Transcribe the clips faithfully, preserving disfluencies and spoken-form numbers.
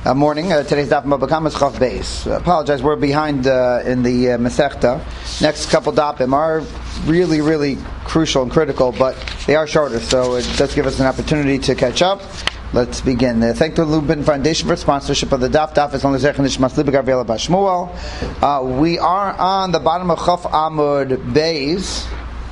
Uh, morning. Uh, today's daf Mabakam is Chaf Beis. Uh, apologize, we're behind uh, in the uh, Masechta. Next couple dafim are really, really crucial and critical, but they are shorter, so it does give us an opportunity to catch up. Let's begin. Uh, thank the Lubin Foundation for sponsorship of the daf. Daf is on the Zech Nishmas Libbe Gavriela Bashmuel. Uh We are on the bottom of Chaf Amud Beis.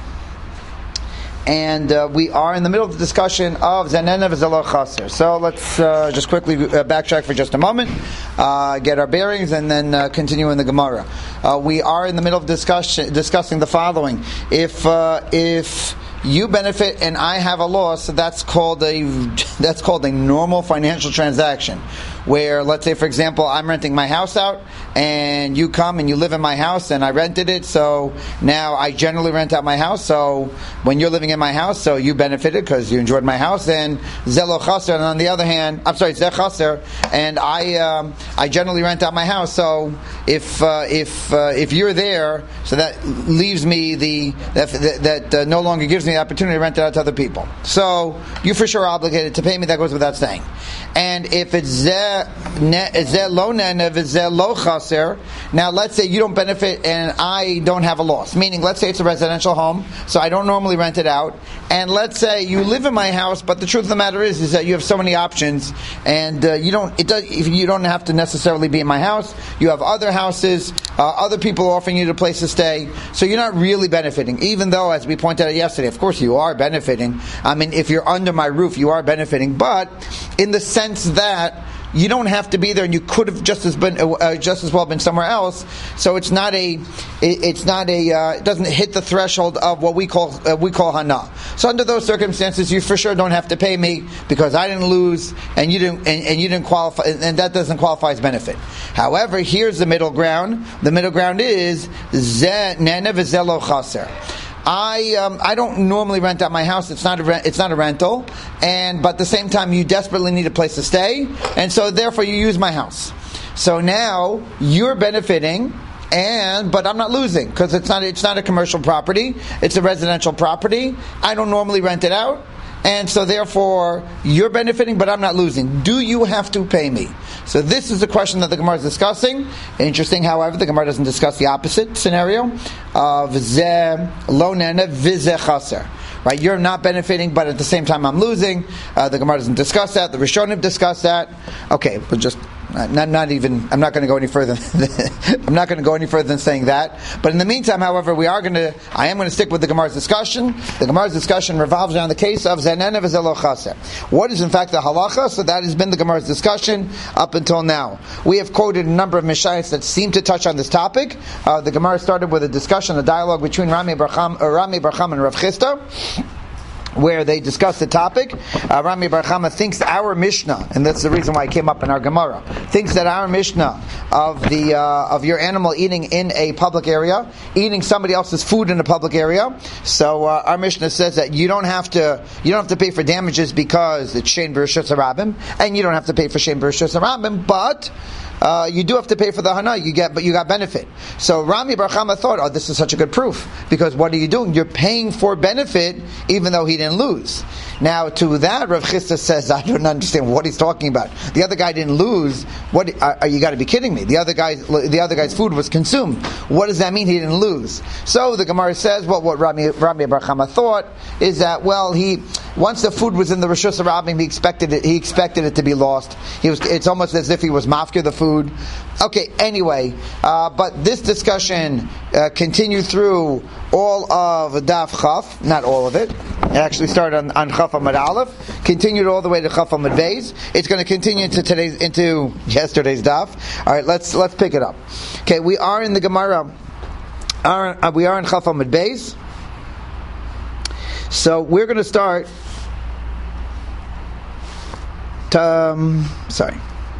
And uh, we are in the middle of the discussion of Zanena v'Zelo Chaser. So let's uh, just quickly uh, backtrack for just a moment, uh, get our bearings, and then uh, continue in the Gemara. Uh, we are in the middle of discussion, discussing the following. If uh, if you benefit and I have a loss, that's called a that's called a normal financial transaction. Where, let's say, for example, I'm renting my house out, and you come and you live in my house, and I rented it, so now I generally rent out my house, so when you're living in my house, so you benefited because you enjoyed my house, and Zelo Chaser, and on the other hand, I'm sorry, Zeh Chaser, and I um, I generally rent out my house, so if uh, if uh, if you're there, so that leaves me the, that, that, that uh, no longer gives me the opportunity to rent it out to other people. So, you for sure are obligated to pay me, that goes without saying. And if it's Zeh now let's say you don't benefit and I don't have a loss, meaning let's say it's a residential home, so I don't normally rent it out, and let's say you live in my house, but the truth of the matter is is that you have so many options, and uh, you don't it does you don't have to necessarily be in my house. You have other houses, uh, other people offering you the place to stay, so you're not really benefiting, even though, as we pointed out yesterday, of course you are benefiting. I mean, if you're under my roof, you are benefiting, but in the sense that you don't have to be there, and you could have just as been uh, just as well been somewhere else. So it's not a, it, it's not a, uh, it doesn't hit the threshold of what we call uh, we call hana. So under those circumstances, you for sure don't have to pay me because I didn't lose, and you didn't, and, and you didn't qualify, and that doesn't qualify as benefit. However, here's the middle ground. The middle ground is ze nene v'zelo chaser. I um, I don't normally rent out my house. It's not a rent, it's not a rental, and but at the same time you desperately need a place to stay, and so therefore you use my house. So now you're benefiting, and but I'm not losing because it's not it's not a commercial property. It's a residential property. I don't normally rent it out, and so therefore you're benefiting, but I'm not losing. Do you have to pay me? So this is the question that the Gemara is discussing. Interesting, however, the Gemara doesn't discuss the opposite scenario of zeh lo nene v'zeh chaser. Right, you're not benefiting, but at the same time I'm losing. Uh, the Gemara doesn't discuss that. The Rishonim discuss that. Okay, but just uh, not not even. I'm not going to go any further. I'm not going to go any further than saying that. But in the meantime, however, we are going to. I am going to stick with the Gemara's discussion. The Gemara's discussion revolves around the case of zenena v'zelo chaser. What is in fact the halacha? So that has been the Gemara's discussion up until now. We have quoted a number of mishayos that seem to touch on this topic. Uh, the Gemara started with a discussion, a dialogue between Rami Barcham, uh, Rami Barcham and Rav Chisda, where they discuss the topic. Uh, Rami Bar Chama thinks our Mishnah, and that's the reason why it came up in our Gemara, thinks that our Mishnah of the uh, of your animal eating in a public area, eating somebody else's food in a public area. So uh, our Mishnah says that you don't have to you don't have to pay for damages because it's Shein B'Rishus Harabim, and you don't have to pay for Shein B'Rishus Harabim, but Uh, you do have to pay for the hana, you get, but you got benefit. So Rami Bar Chama thought, oh, this is such a good proof, because what are you doing? You're paying for benefit, even though he didn't lose. Now, to that, Rav Chisda says, I don't understand what he's talking about. The other guy didn't lose. What? Are, are you got to be kidding me? The other guy's, the other guy's food was consumed. What does that mean? He didn't lose. So the Gemara says, well, what Rami, Rami Bar Chama thought is that, well, he once the food was in the Rishus Harabim, he expected it. He expected it to be lost. He was. It's almost as if he was mafkir the food. Okay, anyway, uh, but this discussion uh, continued through all of Daf Chaf, not all of it. It actually started on, on Chaf Amud Aleph, continued all the way to Chaf Amud Beis. It's going to continue into today's, into yesterday's Daf. All right, let's let's pick it up. Okay, we are in the Gemara. Are, uh, we are in Chaf Amud Beis. So we're going to start. To, um, sorry.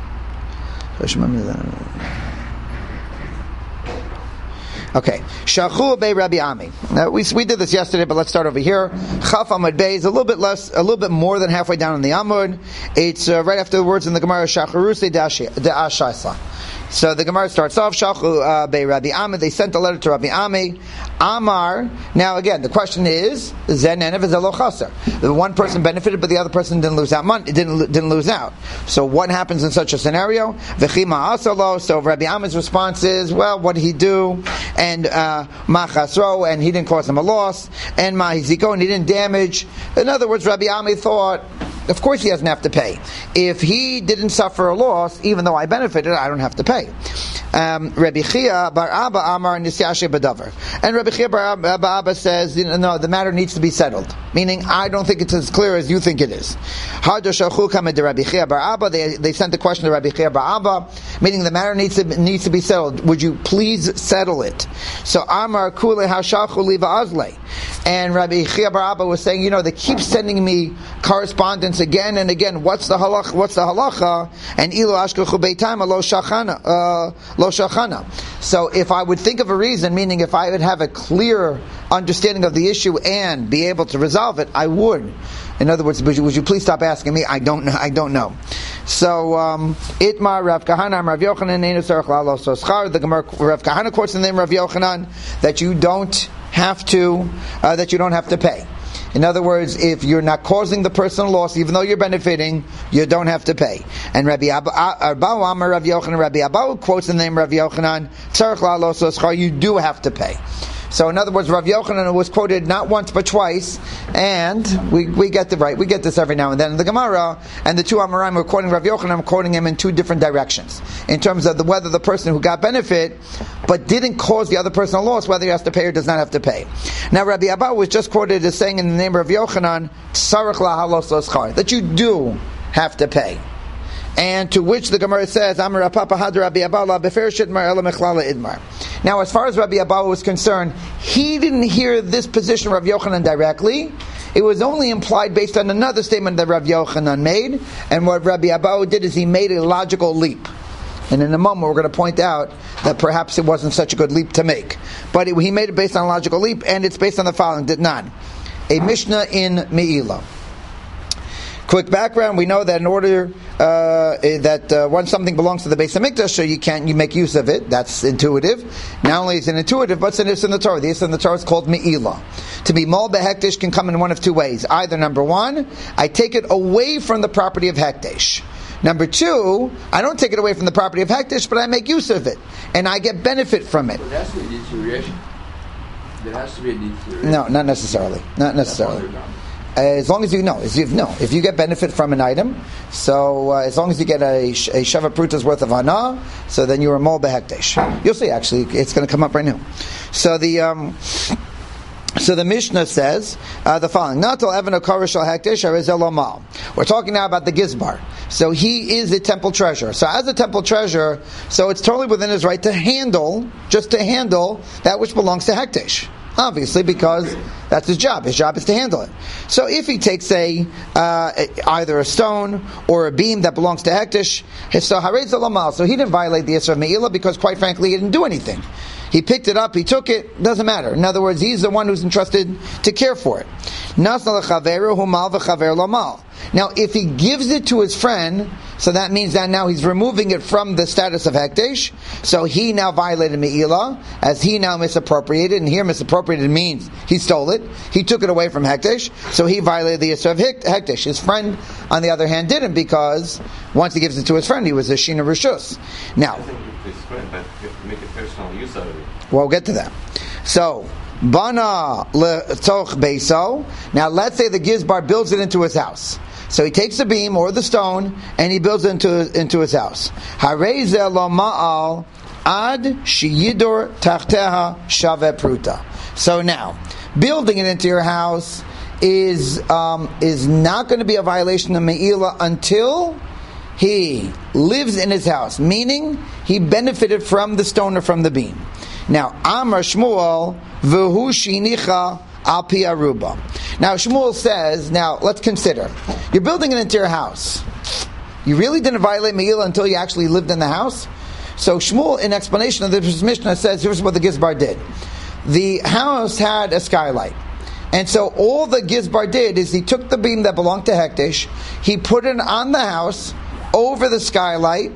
Okay, Shachu Bei Rabbi Ami. Now we we did this yesterday, but let's start over here. Chaf Amud Beis is a little bit less, a little bit more than halfway down in the Amud. It's uh, right after the words in the Gemara Shacharuse de Ashaisa. So the Gemara starts off, Shalchu be Rabbi Ami, they sent a letter to Rabbi Ami, Amar, now again, the question is, Zen Enev is Elo Chaser. The one person benefited, but the other person didn't lose out money, didn't, didn't lose out. So what happens in such a scenario? V'chima asalo, so Rabbi Ami's response is, well, what did he do? And uh, Ma Chasro, and he didn't cause him a loss, and Ma Hiziko, and he didn't damage. In other words, Rabbi Ami thought, of course he doesn't have to pay. If he didn't suffer a loss, even though I benefited, I don't have to pay. Um, Rabbi Chia bar Abba Amar Nisyashe Badavar. And Rabbi Chia bar Abba says, you know, no, the matter needs to be settled. Meaning, I don't think it's as clear as you think it is. Rabbi Chia bar Abba, they, they sent the question to Rabbi Chia bar Abba, meaning the matter needs to, needs to be settled. Would you please settle it? So Amar Kule Hashachu Liva Azle. And Rabbi Chia bar Abba was saying, you know, they keep sending me correspondence again and again. What's the halacha? What's the halacha? And ilu ashkachu beitam lo shachana, uh, lo shachana. So if I would think of a reason, meaning if I would have a clear understanding of the issue and be able to resolve it, I would. In other words, would you, would you please stop asking me? I don't know. I don't know. So um, itmar Rav Kahana Rav Yochanan neinu tzarich la'alos schar. The Gemara Rav Kahana quotes the name Rav Yochanan that you don't have to uh, that you don't have to pay. In other words, if you're not causing the personal loss, even though you're benefiting, you don't have to pay. And Rabbi Abahu Amar Rav Yochanan, Rabbi Abahu quotes the name Rav Yochanan, tzarich la'alos schar, you do have to pay. So in other words, Rav Yochanan was quoted not once but twice, and we, we get the right. We get this every now and then in the Gemara, and the two Amoraim were quoting Rav Yochanan, quoting him in two different directions in terms of the, whether the person who got benefit but didn't cause the other person a loss, whether he has to pay or does not have to pay. Now Rabbi Abba was just quoted as saying in the name of Rav Yochanan, tzarich la'alos l'schar, that you do have to pay. And to which the Gemara says, Amar Papa Had Rabbi Abba befershit mar ela mechlala idmar. Now, as far as Rabbi Abba was concerned, he didn't hear this position of Rav Yochanan directly. It was only implied based on another statement that Rav Yochanan made. And what Rabbi Abba did is he made a logical leap. And in a moment, we're going to point out that perhaps it wasn't such a good leap to make. But it, he made it based on a logical leap, and it's based on the following: did not a Mishnah in Me'ilah. Quick background: we know that in order uh, that uh, once something belongs to the Beis Hamikdash, so you can't you make use of it. That's intuitive. Not only is it intuitive, but it's in the Torah. The Yisra in the Torah is called Me'ilah. To be Mol Behekdesh can come in one of two ways. Either number one, I take it away from the property of Hekdesh. Number two, I don't take it away from the property of Hekdesh, but I make use of it, and I get benefit from it. But there has to be a deterioration. There has to be a deterioration. No, not necessarily. Not necessarily. As long as you know, as you know, if you get benefit from an item, so uh, as long as you get a, a shava pruta's worth of hana, so then you're a mol behekdesh. You'll see. Actually, it's going to come up right now. So the um, so the Mishnah says uh, the following: Natal Evan Okarish al Hekdesh Arizel Mal. We're talking now about the Gizbar. So he is a temple treasurer. So as a temple treasurer, so it's totally within his right to handle, just to handle that which belongs to Hekdesh. Obviously, because that's his job. His job is to handle it. So if he takes a uh, either a stone or a beam that belongs to Hekdesh, so Harei Zalamal, so he didn't violate the Yisra of Me'ilah because, quite frankly, he didn't do anything. He picked it up, he took it, doesn't matter. In other words, he's the one who's entrusted to care for it. Now, if he gives it to his friend, so that means that now he's removing it from the status of Hekdesh, so he now violated Me'ilah, as he now misappropriated, and here misappropriated means he stole it, he took it away from Hekdesh, so he violated the Yisra of Hekdesh. His friend, on the other hand, didn't, because once he gives it to his friend, he was a Shina Rishus. Now, his friend, but you have to make a personal use of it. Well, we'll get to that. So, Bana le'toch beiso. Now, let's say the Gizbar builds it into his house. So he takes the beam or the stone and he builds it into, into his house. Harei ze lo ma'al ad sheyidor tachteha shave pruta. So now, building it into your house is um, is not going to be a violation of Me'ilah until he lives in his house, meaning he benefited from the stone or from the beam. Now, Amar Shmuel v'hu shinicha al pi aruba. Now, Shmuel says, now let's consider, you're building it into your house. You really didn't violate Me'ilah until you actually lived in the house? So Shmuel, in explanation of this Mishnah, says, here's what the Gizbar did. The house had a skylight. And so all the Gizbar did is he took the beam that belonged to Hekdesh, he put it on the house, over the skylight,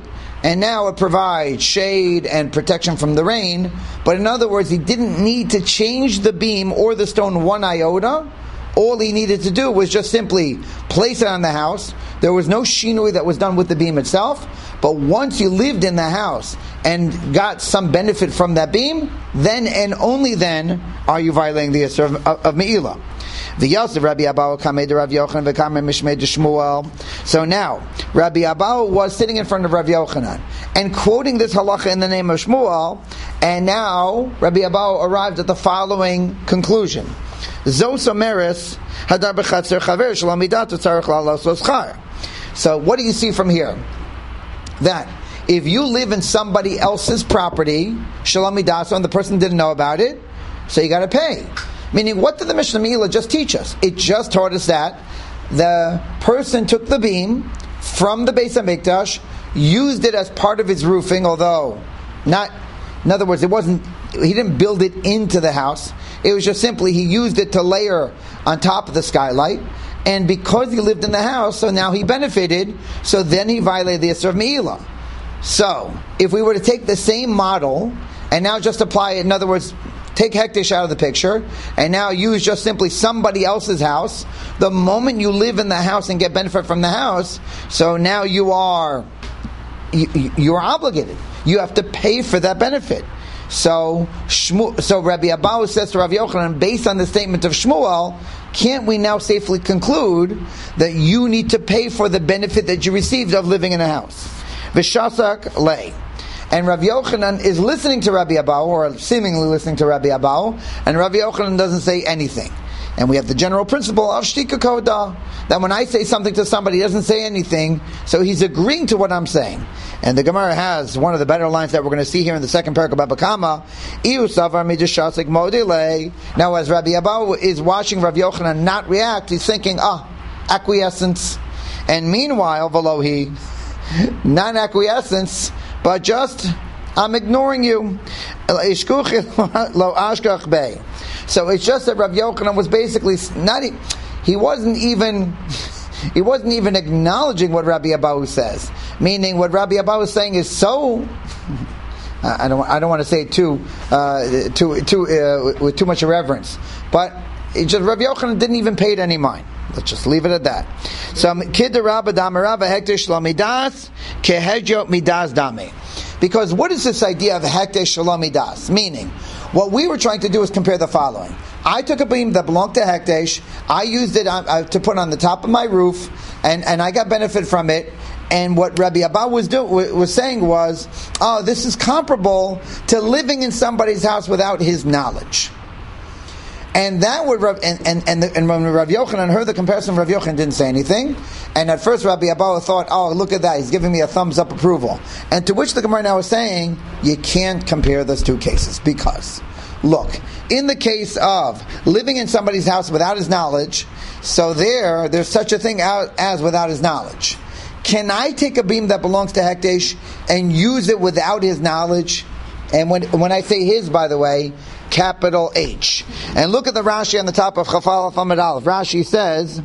and now it provides shade and protection from the rain. But in other words, he didn't need to change the beam or the stone one iota. All he needed to do was just simply place it on the house. There was no shinui that was done with the beam itself. But once you lived in the house and got some benefit from that beam, then and only then are you violating the Yisur of, of, of Me'ilah. The Yosef Rabbi Abahu Kamed Rav Yochanan v'Kamed Mishmei Shmuel. So now Rabbi Abahu was sitting in front of Rav Yochanan and quoting this halacha in the name of Shmuel, and now Rabbi Abahu arrived at the following conclusion: Zos Omeres Hadar b'Chatzer Chaver Shalom Midat Tzarich La'alos L'Schar. So what do you see from here? That if you live in somebody else's property, Shalom Midat, and the person didn't know about it, so you got to pay. Meaning, what did the Mishnah Me'ilah just teach us? It just taught us that the person took the beam from the Beis HaMikdash, used it as part of his roofing, although not, in other words, it wasn't, he didn't build it into the house. It was just simply, he used it to layer on top of the skylight. And because he lived in the house, so now he benefited, so then he violated the Yisur of Me'ilah. So, if we were to take the same model, and now just apply it, in other words, take Hekdesh out of the picture, and now use just simply somebody else's house. The moment you live in the house and get benefit from the house, so now you are you, you are obligated. You have to pay for that benefit. So, Shmu, so Rabbi Abahu says to Rav Yochanan, based on the statement of Shmuel, can't we now safely conclude that you need to pay for the benefit that you received of living in a house? V'shasak lei. And Rav Yochanan is listening to Rabbi Abahu, or seemingly listening to Rabbi Abahu, and Rabbi Yochanan doesn't say anything. And we have the general principle of shtika koda, that when I say something to somebody, he doesn't say anything, so he's agreeing to what I'm saying. And the Gemara has one of the better lines that we're going to see here in the second parak of Baba Kama. Now, as Rabbi Abahu is watching Rav Yochanan not react, he's thinking, ah, acquiescence. And meanwhile, Velohi, non-acquiescence, but just, I'm ignoring you. So it's just that Rav Yochanan was basically not, he wasn't even, he wasn't even acknowledging what Rabbi Abahu says. Meaning, what Rabbi Abahu is saying is so, I don't, I don't want to say it too, uh, too, too, uh, with too much irreverence, but it just, Rabbi Yochanan didn't even pay it any mind. Let's just leave it at that. So, because what is this idea of hekdesh shalom midas? Meaning, what we were trying to do is compare the following. I took a beam that belonged to hekdesh, I used it on, uh, to put on the top of my roof, and, and I got benefit from it. And what Rabbi Abahu was do, was saying was, oh, this is comparable to living in somebody's house without his knowledge. And that would, and and and, the, and when Rav Yochanan heard the comparison, Rav Yochanan didn't say anything. And at first, Rabbi Abahu thought, "Oh, look at that! He's giving me a thumbs up approval." And to which the Gemara now is saying, you can't compare those two cases because, look, in the case of living in somebody's house without his knowledge, so there, there's such a thing as without his knowledge. Can I take a beam that belongs to Hekdesh and use it without his knowledge? And when when I say his, by the way, capital H. And look at the Rashi on the top of Chafal Amud Aleph. Rashi says,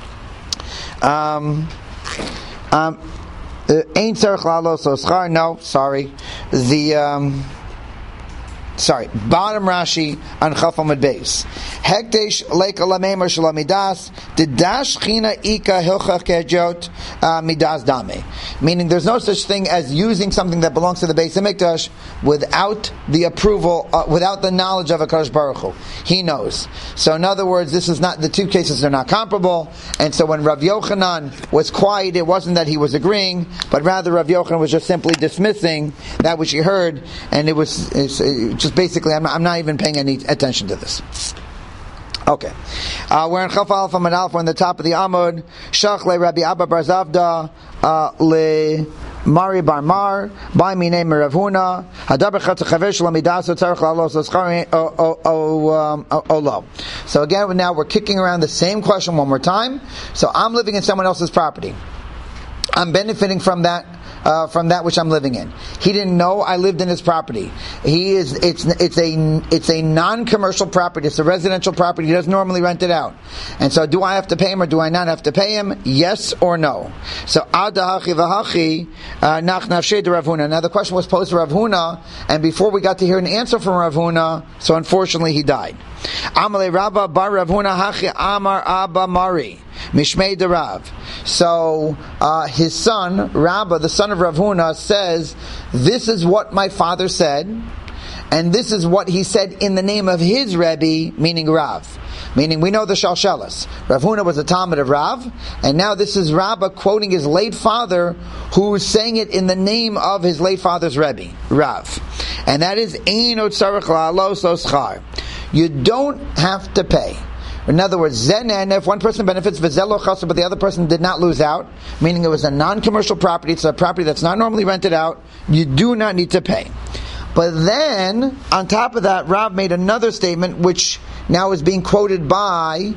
um, um, Ein tzarich la'alos l'schar. No, sorry. The, um, sorry, bottom Rashi on Chaf Amud Beis. Hekdesh leika lameimar shalom midas didash china ika hilchach kejot midas dame. Meaning, there's no such thing as using something that belongs to the Beis HaMikdash without the approval, uh, without the knowledge of HaKadosh Baruch Hu. He knows. So, in other words, this is not, the two cases are not comparable. And so, when Rav Yochanan was quiet, it wasn't that he was agreeing, but rather Rav Yochanan was just simply dismissing that which he heard, and it was it's, it just basically, I'm not, I'm not even paying any attention to this. Okay. Uh, we're in Chaf Aleph Amud Aleph, we're on the top of the Amud. Shach le Rabbi Abba Bar Zavda uh, le Mari Bar Mar by Minei Merav Huna Hadaber Chatz Chaver Shalom Midas Tzarich La'alos L'Schar O Lo. So again, now we're kicking around the same question one more time. So I'm living in someone else's property. I'm benefiting from that uh, from that which I'm living in. He didn't know I lived in his property. He is it's it's a it's a non-commercial property. It's a residential property. He doesn't normally rent it out. And so, do I have to pay him or do I not have to pay him? Yes or no? So adahachi v'hachi nach nafshei de Rav Huna. Now the question was posed to Rav Huna, and before we got to hear an answer from Rav Huna, so unfortunately he died. Amalei Rabba bar Rav Huna hachi amar Abba Mari Mishmei de Rav. So uh, his son Rabba, the son of Rav Huna, says, "This is what my father said, and this is what he said in the name of his Rebbe," meaning Rav. Meaning, we know the Shalshelas. Rav Huna was a Talmud of Rav, and now this is Rabba quoting his late father, who's saying it in the name of his late father's Rebbe, Rav. And that is, Ein od tzarich la'alos lo schar. You don't have to pay. In other words, zenen, if one person benefits, v'zelo chaser, but the other person did not lose out, meaning it was a non-commercial property, it's a property that's not normally rented out, you do not need to pay. But then, on top of that, Rav made another statement, which now is being quoted by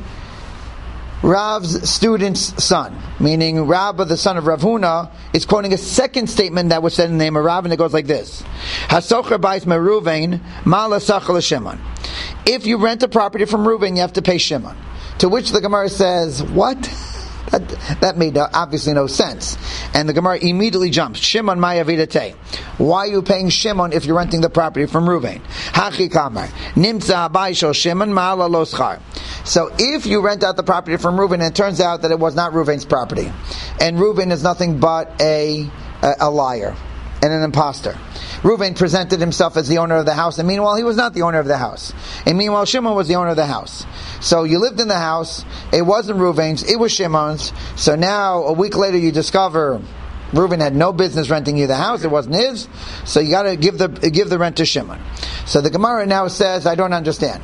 Rav's student's son, meaning Rabba, the son of Rav Huna, is quoting a second statement that was said in the name of Rav, and it goes like this: Hasocher bais meruvein mala sachal Shimon. If you rent a property from Reuven, you have to pay Shimon. To which the Gemara says, what? That, that made uh, obviously no sense. And the Gemara immediately jumps. Shimon ma'avidate. Why are you paying Shimon if you're renting the property from Reuven? Hachi kamar. Nimtza abayshel Shimon ma'ala lo schar. So if you rent out the property from Reuven, and it turns out that it was not Reuven's property, and Reuven is nothing but a, a, a liar and an imposter. Reuven presented himself as the owner of the house, and meanwhile he was not the owner of the house. And meanwhile Shimon was the owner of the house. So you lived in the house, it wasn't Reuven's, it was Shimon's. So now, a week later, you discover Reuven had no business renting you the house, it wasn't his, so you got to give the give the rent to Shimon. So the Gemara now says, I don't understand.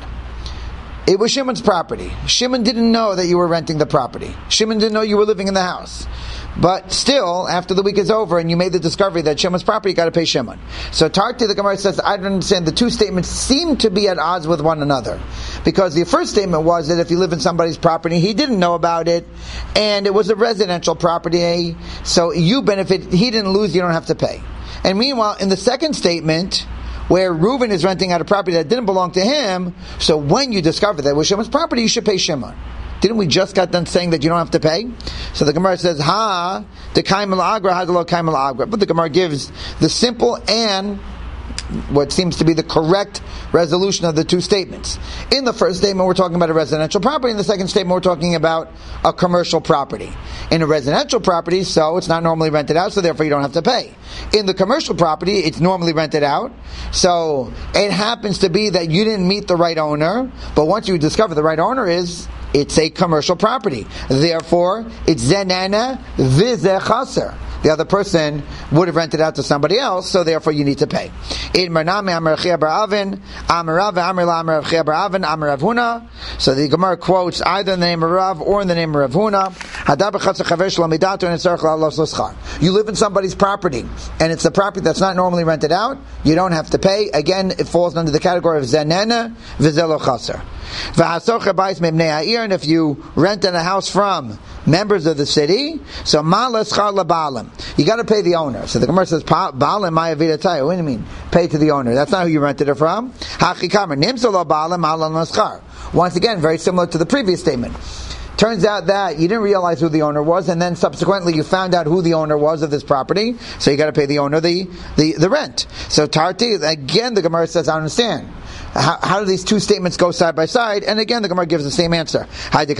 It was Shimon's property. Shimon didn't know that you were renting the property. Shimon didn't know you were living in the house. But still, after the week is over and you made the discovery that Shimon's property, you got to pay Shimon. So Tarti, the Gemara says, I don't understand. The two statements seem to be at odds with one another. Because the first statement was that if you live in somebody's property, he didn't know about it, and it was a residential property, so you benefit, he didn't lose, you don't have to pay. And meanwhile, in the second statement, where Reuven is renting out a property that didn't belong to him, so when you discover that it was Shimon's property, you should pay Shimon. Didn't we just got done saying that you don't have to pay? So the Gemara says, Ha, the Kaimel Agra, ha, the lo Kaimel Agra. But the Gemara gives the simple and what seems to be the correct resolution of the two statements. In the first statement, we're talking about a residential property. In the second statement, we're talking about a commercial property. In a residential property, so it's not normally rented out, so therefore you don't have to pay. In the commercial property, it's normally rented out, so it happens to be that you didn't meet the right owner, but once you discover the right owner is, it's a commercial property. Therefore, it's zenana v'zeh chaser. The other person would have rented out to somebody else, so therefore you need to pay. So the Gemara quotes either in the name of Rav or in the name of Rav Huna. You live in somebody's property, and it's a property that's not normally rented out, you don't have to pay. Again, it falls under the category of zenena v'zelo chaser. And if you rent in a house from members of the city, so malas char labalim, you got to pay the owner. So the Gemara says, "Balim ma'avidatay." What do you mean? Pay to the owner? That's not who you rented it from. Hachikamer nimsa lo balim malan laschar. Once again, very similar to the previous statement. Turns out that you didn't realize who the owner was, and then subsequently you found out who the owner was of this property, so you got to pay the owner the, the, the rent. So Tarti, again, the Gemara says, I don't understand. How, how do these two statements go side by side? And again, the Gemara gives the same answer.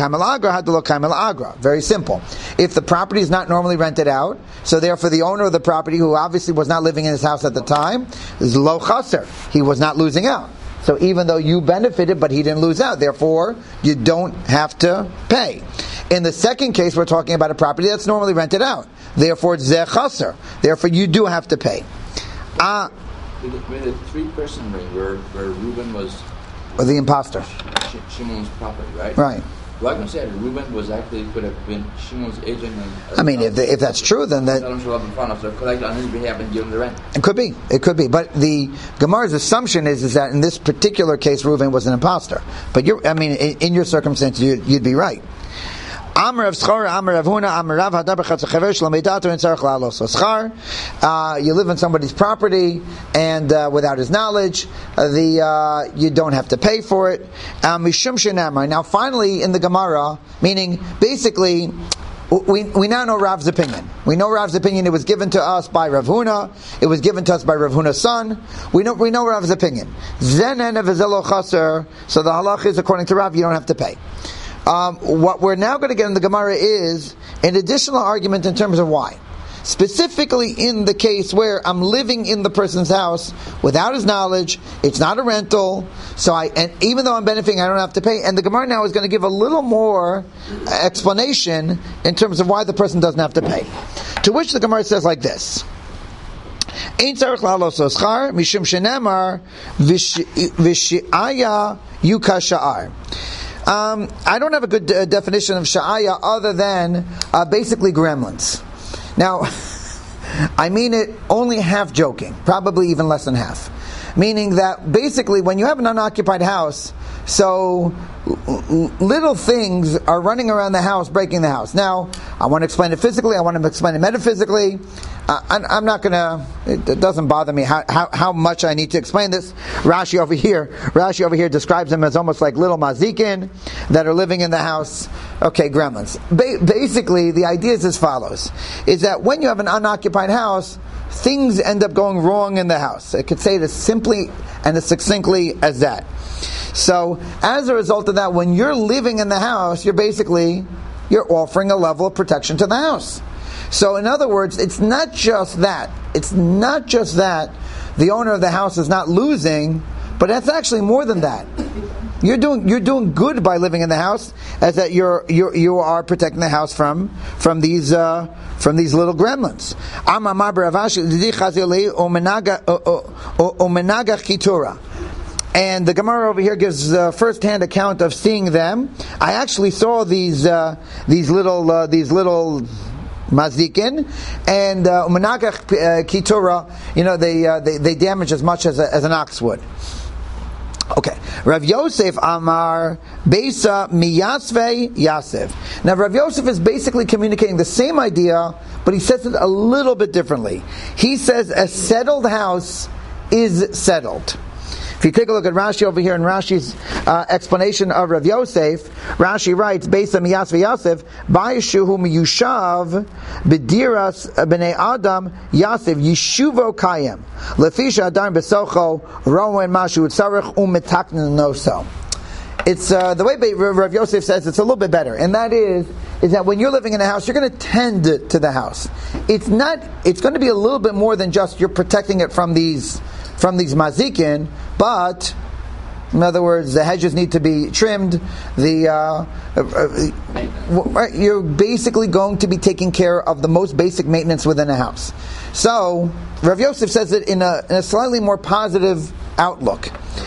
Very simple. If the property is not normally rented out, so therefore the owner of the property, who obviously was not living in his house at the time, is lo chaser. He was not losing out. So even though you benefited, but he didn't lose out, therefore you don't have to pay. In the second case, we're talking about a property that's normally rented out. Therefore it's zeh chaser. Therefore you do have to pay. Ah. Uh, With a, with a three-person ring where, where Reuben was... Or the imposter. Sh- Shimon's property, right? Right. Well, I can say that Reuben was actually, could have been Shimon's agent. And, I mean, if, the, if that's true, then that... So collect on his behalf and give him the rent. It could be. It could be. But the Gemara's assumption is, is that in this particular case, Reuben was an imposter. But you're, I mean, in, in your circumstance, you, you'd be right. Amar of Schar, Amar of Huna, Amar Rav Hadar B'Chatzachaver Shlameidato and Tzarech La'alos. Schar, uh, you live on somebody's property and uh, without his knowledge, uh, the uh, you don't have to pay for it. Mishum Shenamar. Now, finally, in the Gemara, meaning basically. We we now know Rav's opinion. We know Rav's opinion. It was given to us by Rav Huna. It was given to us by Rav Huna's son. We know we know Rav's opinion. Zenen v'zelo chaser. So the halach is, according to Rav, you don't have to pay. Um, what we're now going to get in the Gemara is an additional argument in terms of why. Specifically in the case where I'm living in the person's house without his knowledge, it's not a rental, so I and even though I'm benefiting, I don't have to pay. And the Gemara now is going to give a little more explanation in terms of why the person doesn't have to pay. To which the Gemara says like this: Ein tzarich la'alos schar mishum shenemar v'shi'aya yuka sha'ar. Um, I don't have a good uh, definition of sha'aya other than uh, basically gremlins. Now, I mean it only half joking, probably even less than half. Meaning that basically when you have an unoccupied house, so little things are running around the house, breaking the house. Now, I want to explain it physically, I want to explain it metaphysically. Uh, I'm not going to, it doesn't bother me how, how, how much I need to explain this. Rashi over here, Rashi over here describes them as almost like little mazikin that are living in the house. Okay, gremlins. Ba- basically, the idea is as follows, is that when you have an unoccupied house, things end up going wrong in the house. I could say it as simply and as succinctly as that. So, as a result of that, when you're living in the house, you're basically, you're offering a level of protection to the house. So, in other words, it's not just that. It's not just that the owner of the house is not losing, but it's actually more than that. You're doing you're doing good by living in the house, as that you're you you are protecting the house from from these uh, from these little gremlins. And the Gemara over here gives a first-hand account of seeing them. I actually saw these uh, these little uh, these little mazikin and umenagach uh, kitura. You know they, uh, they they damage as much as a, as an ox would. Okay, Rav Yosef Amar Beisa Miyasve Yasef. Now Rav Yosef is basically communicating the same idea, but he says it a little bit differently. He says a settled house is settled. If you take a look at Rashi over here in Rashi's uh, explanation of Rav Yosef, Rashi writes, Beisa Miyasve Yasef, Bayeshuhu Miyushav B'diras B'nei Adam Yasef Yishuvo Kayem Lefisha Adar Besocho Rowen Mashu Tzarech Umetaknen Noso. It's uh, the way Rav Yosef says it's a little bit better, and that is is that when you're living in a house, you're going to tend to the house. It's not. It's going to be a little bit more than just you're protecting it from these from these mazikin, but in other words, the hedges need to be trimmed. The uh, uh, you're basically going to be taking care of the most basic maintenance within a house. So Rav Yosef says it in a, in a slightly more positive outlook.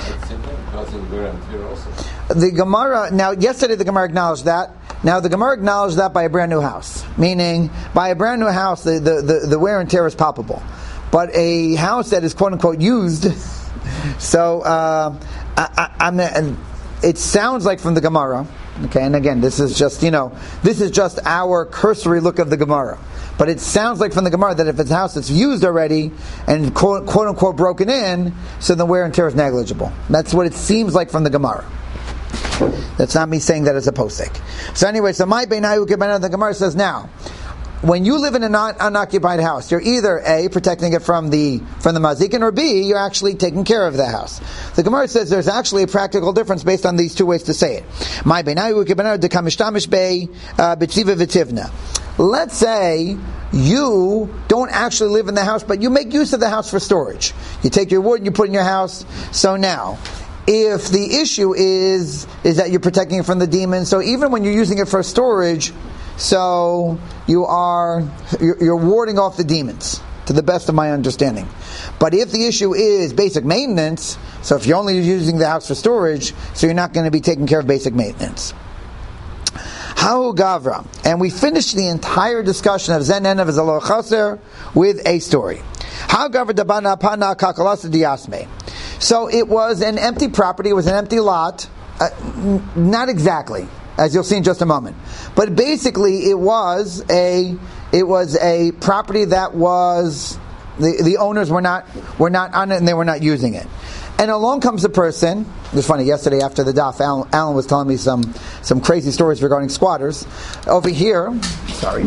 The Gemara, now yesterday the Gemara acknowledged that. Now the Gemara acknowledged that by a brand new house. Meaning, by a brand new house, the, the, the, the wear and tear is palpable. But a house that is quote unquote used, so uh, I, I, I'm, and it sounds like from the Gemara, okay, and again, this is just, you know, this is just our cursory look of the Gemara. But it sounds like from the Gemara that if it's a house that's used already and quote, quote unquote broken in, so the wear and tear is negligible. That's what it seems like from the Gemara. That's not me saying that as a posek. So anyway, so my beinayu kebana, the Gemara says now, when you live in an un- unoccupied house, you're either A, protecting it from the from the mazikin, or B, you're actually taking care of the house. The Gemara says there's actually a practical difference based on these two ways to say it. My beinayu kebana de kamishtamish be b'tziva v'tivna. Let's say you don't actually live in the house, but you make use of the house for storage. You take your wood and you put it in your house. So now, if the issue is is that you're protecting it from the demons, so even when you're using it for storage, so you are you're, you're warding off the demons, to the best of my understanding. But if the issue is basic maintenance, so if you're only using the house for storage, so you're not going to be taking care of basic maintenance. How Gavra, and we finished the entire discussion of Zen Enev Zalo Chaser with a story. How Gavra Dabana Pana Kakalasa Diasme. So it was an empty property, it was an empty lot, uh, n- not exactly, as you'll see in just a moment. but basically it was a it was a property that was the the owners were not were not on it and they were not using it. And along comes a person. It was funny, yesterday after the daf, Alan, Alan was telling me some, some crazy stories regarding squatters. Over here, sorry.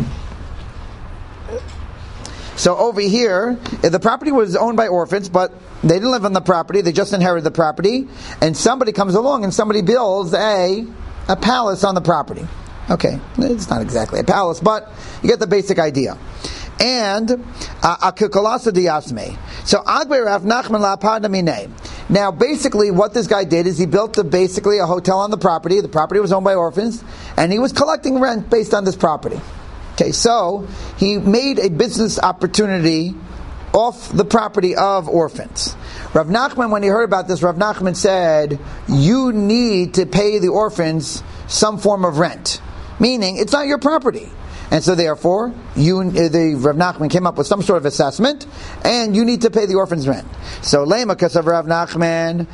So over here, the property was owned by orphans, but they didn't live on the property, they just inherited the property, and somebody comes along and somebody builds a, a palace on the property. Okay, it's not exactly a palace, but you get the basic idea. And akikolasa diyasme. So Agbe Rav Nachman la'pada minei. Now, basically, what this guy did is he built a, basically a hotel on the property. The property was owned by orphans, and he was collecting rent based on this property. Okay, so he made a business opportunity off the property of orphans. Rav Nachman, when he heard about this, Rav Nachman said, "You need to pay the orphans some form of rent, meaning it's not your property." And so therefore, you, the Rav Nachman came up with some sort of assessment, and you need to pay the orphans' rent. So, Lema Kasav Rav Nachman,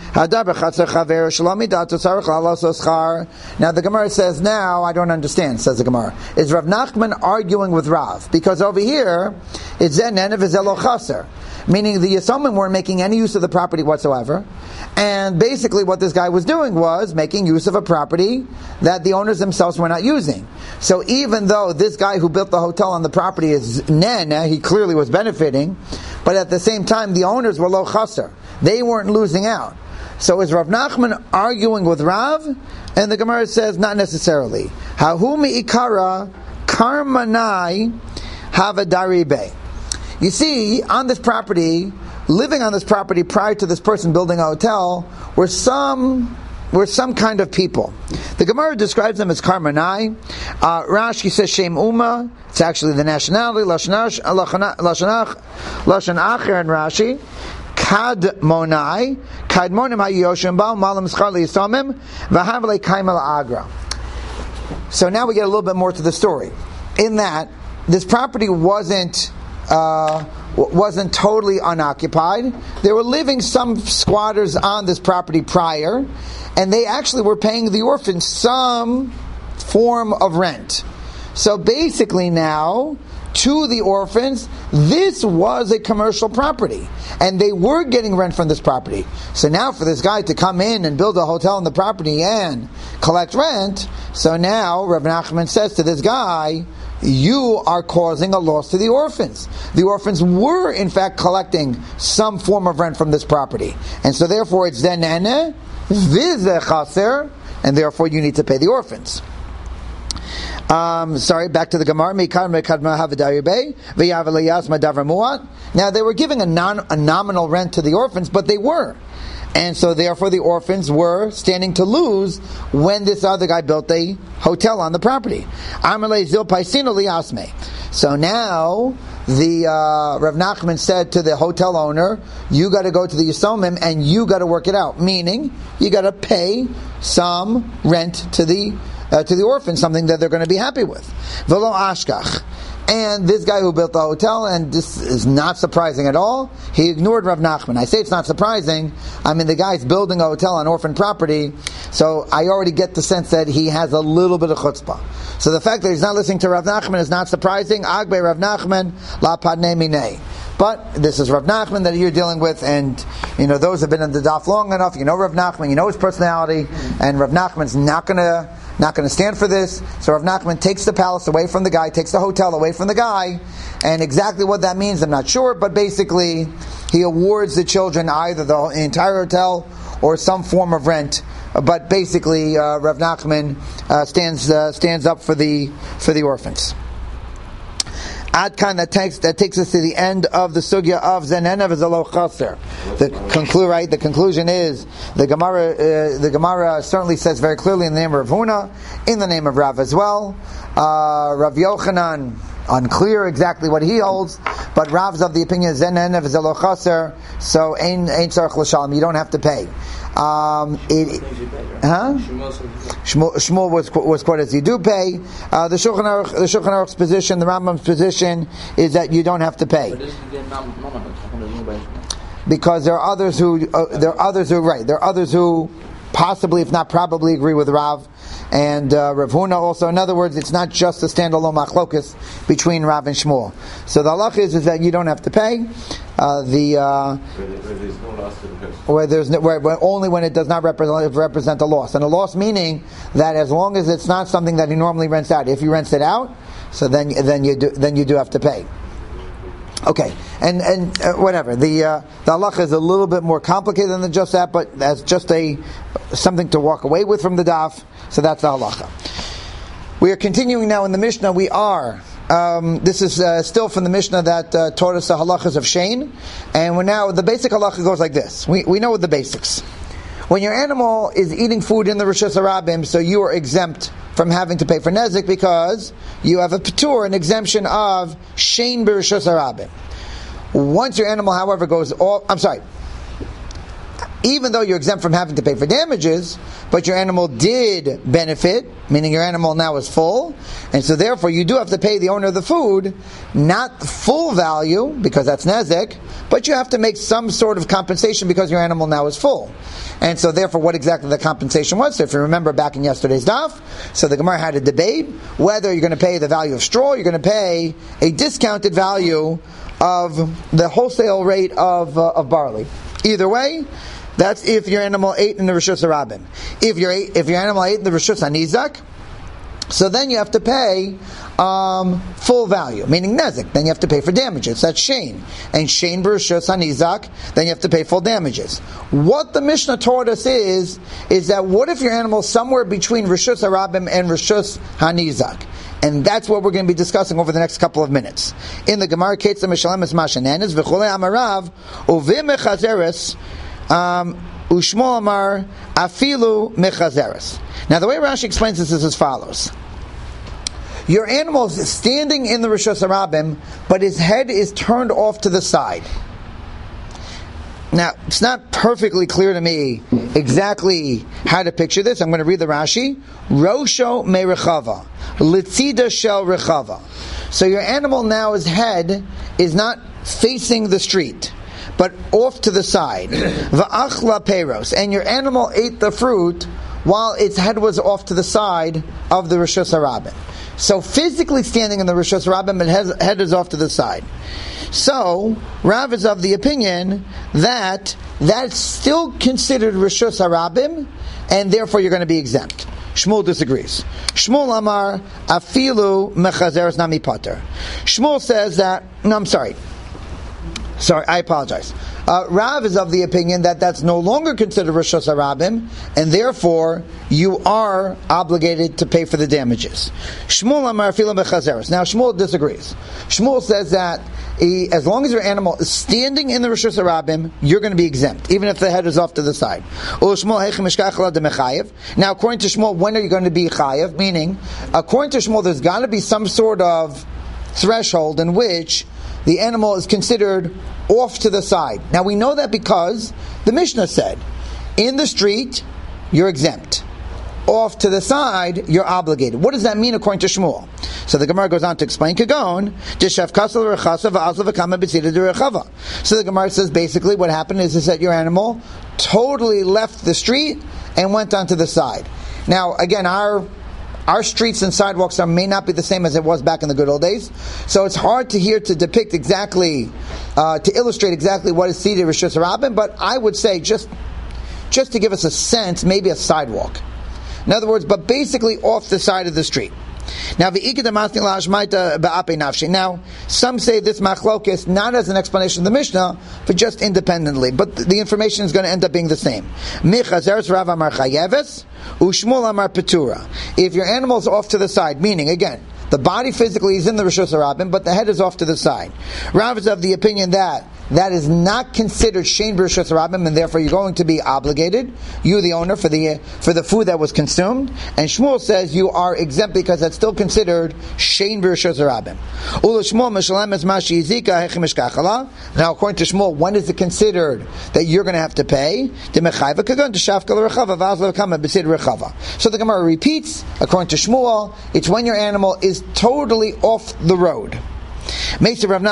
now the Gemara says, now, I don't understand, says the Gemara. Is Rav Nachman arguing with Rav? Because over here, it's Zenen of Zelo Chaser, meaning the Yisomim weren't making any use of the property whatsoever. And basically what this guy was doing was making use of a property that the owners themselves were not using. So even though this guy who built the hotel on the property is Nen, he clearly was benefiting, but at the same time the owners were lo chaser. They weren't losing out. So is Rav Nachman arguing with Rav? And the Gemara says, not necessarily. Hahu mi'ikara karmanai havadaribe. You see, on this property, living on this property prior to this person building a hotel, were some were some kind of people. The Gemara describes them as Karmanai. Uh, Rashi says Shem Uma. It's actually the nationality. Lashon Acher and Rashi. Kadmonai. Kadmonim hayoshim bal malam schar liyisamim v'havle kaimel agra. So now we get a little bit more to the story. In that, this property wasn't uh, wasn't totally unoccupied. There were living some squatters on this property prior, and they actually were paying the orphans some form of rent. So basically now, to the orphans, this was a commercial property, and they were getting rent from this property. So now for this guy to come in and build a hotel on the property and collect rent, so now Rav Nachman says to this guy, you are causing a loss to the orphans. The orphans were in fact collecting some form of rent from this property, and so therefore it's denene vize chaser, and therefore you need to pay the orphans. Um, sorry, back to the Gemara. Now they were giving a, non, a nominal rent to the orphans, but they were. And so therefore the orphans were standing to lose when this other guy built a hotel on the property. So now the uh, Rav Nachman said to the hotel owner, you got to go to the Yisomim and you got to work it out. Meaning, you got to pay some rent to the Uh, to the orphans, something that they're going to be happy with. Velo ashkach. And this guy who built the hotel, and this is not surprising at all, he ignored Rav Nachman. I say it's not surprising. I mean, the guy's building a hotel on orphan property, so I already get the sense that he has a little bit of chutzpah. So the fact that he's not listening to Rav Nachman is not surprising. Agbe Rav Nachman, la padne minei. But this is Rav Nachman that you're dealing with, and you know those have been in the daf long enough. You know Rav Nachman, you know his personality, and Rav Nachman's not going to not going to stand for this. So Rav Nachman takes the palace away from the guy, takes the hotel away from the guy, and exactly what that means, I'm not sure. But basically, he awards the children either the entire hotel or some form of rent. But basically, uh, Rav Nachman uh, stands uh, stands up for the for the orphans. Adkan, that takes that takes us to the end of the sugya of Zenena v'Zelo Chaser. The conclude right. The conclusion is the Gemara. Uh, the Gemara certainly says very clearly in the name of Rav Huna, in the name of Rav as well. Uh, Rav Yochanan, unclear exactly what he holds, but Rav's of the opinion Zenena v'Zelo Chaser. So ein ein tzarich l'shalom. You don't have to pay. Um, it, huh? Shmuel, Shmuel was was quoted as you do pay. Uh, the Shulchan Aruch, the Shulchan Aruch's position, the Rambam's position is that you don't have to pay, because there are others who uh, there are others who right there are others who possibly, if not probably, agree with Rav, and uh, Rav Huna also. In other words, it's not just a standalone machlokus between Rav and Shmuel. So the halach is, is that you don't have to pay. Uh, the uh, Where there- where there's no loss to the person. where there's no, where, where only when it does not represent, represent a loss, and a loss meaning that as long as it's not something that he normally rents out. If he rents it out, so then then you do then you do have to pay. Okay, and and uh, whatever the uh, the halacha is a little bit more complicated than just that, but that's just a something to walk away with from the daf. So that's the halacha. We are continuing now in the Mishnah. We are. Um, this is uh, still from the Mishnah that uh, taught us the halachas of Shein, and we're now the basic halacha goes like this. We we know the basics. When your animal is eating food in the Rishus Harabim, so you are exempt from having to pay for nezik because you have a patur, an exemption of Shein b'Rishus Harabim. Once your animal, however, goes off, I'm sorry, even though you're exempt from having to pay for damages, but your animal did benefit, meaning your animal now is full, and so therefore you do have to pay the owner of the food, not full value, because that's nezek, but you have to make some sort of compensation because your animal now is full. And so therefore what exactly the compensation was, so if you remember back in yesterday's daf, so the Gemara had a debate whether you're going to pay the value of straw, you're going to pay a discounted value of the wholesale rate of, uh, of barley. Either way, that's if your animal ate in the Rishus Harabim. If your if your animal ate in the Rishus Hanizak, so then you have to pay um, full value, meaning nezik. Then you have to pay for damages. That's Shein. And Shein b'Rishus Hanizak, then you have to pay full damages. What the Mishnah taught us is, is that what if your animal is somewhere between Rishus Harabim and Rishus Hanizak? And that's what we're going to be discussing over the next couple of minutes. In the Gemara, Ketzah Mishalemes Mashanenes, V'chulei Amarav, Uvim Mechazeres, Um, Ushmo Amar Afilu Mechazeres. Now the way Rashi explains this is as follows. Your animal is standing in the Rishus Harabim, but his head is turned off to the side. Now, it's not perfectly clear to me exactly how to picture this. I'm going to read the Rashi. Rosho me rechava, litzida shel rechava. So your animal now, his head is not facing the street, but off to the side. Va'achla peros, and your animal ate the fruit while its head was off to the side of the Rishus Harabim. So physically standing in the Rishus Harabim, its head is off to the side. So Rav is of the opinion that that's still considered Rishus Harabim, and therefore you're going to be exempt. Shmuel disagrees. Shmuel Amar Afilu Mechazeres Nami Pater. Shmuel says that. No, I'm sorry. Sorry, I apologize. Uh, Rav is of the opinion that that's no longer considered Rishus Harabim, and therefore you are obligated to pay for the damages. Shmuel Amar Afilu Mechazeres. Now Shmuel disagrees. Shmuel says that he, as long as your animal is standing in the Rishus Harabim, you're going to be exempt, even if the head is off to the side. Now, according to Shmuel, when are you going to be chayev? Meaning, according to Shmuel, there's got to be some sort of threshold in which the animal is considered off to the side. Now we know that because the Mishnah said, in the street, you're exempt. Off to the side, you're obligated. What does that mean according to Shmuel? So the Gemara goes on to explain, Kagon, so the Gemara says basically what happened is, is that your animal totally left the street and went onto the side. Now again, our Our streets and sidewalks are, may not be the same as it was back in the good old days. So it's hard to here to depict exactly, uh, to illustrate exactly what is seated Rishus Harabim, but I would say just, just to give us a sense, maybe a sidewalk. In other words, but basically off the side of the street. Now, now some say this machlokes not as an explanation of the Mishnah, but just independently. But the information is going to end up being the same. If your animal is off to the side, meaning again, the body physically is in the Rishus Harabim, but the head is off to the side. Rav is of the opinion that that is not considered Shein b'Rishus Harabim, and therefore you're going to be obligated, you the owner, for the for the food that was consumed. And Shmuel says you are exempt because that's still considered Shein b'Rishus Harabim. Now, according to Shmuel, when is it considered that you're going to have to pay? So the Gemara repeats, according to Shmuel, it's when your animal is totally off the road. Now, in the